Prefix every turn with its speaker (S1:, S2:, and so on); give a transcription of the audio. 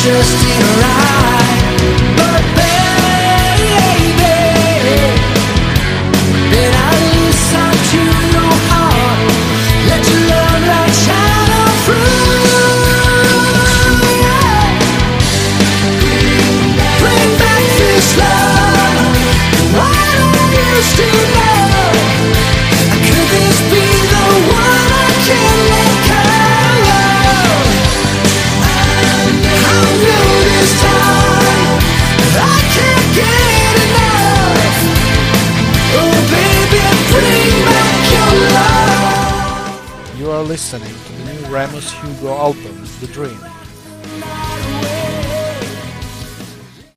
S1: just ain't right. But baby, then I listen to your heart, let your love light shine on through. Bring back this love, what I used to know. Could this be the one I can't let go? I'm new this time, I can't get enough. Oh baby, bring back your love.
S2: You are listening to the new Ramos Hugo album, The Dream.